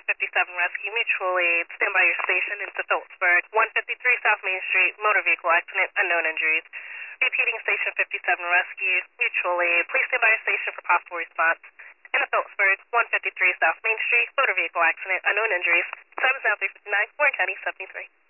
Rescue Mutual Aid. Stand by your station into Phillipsburg. 153 South Main Street, motor vehicle accident, unknown injuries. Repeating Station 57 Rescue Mutual Aid. Please stand by your station for possible response. In Phillipsburg, 153 South Main Street, motor vehicle accident, unknown injuries. Time is now 3:59, Warren County 73.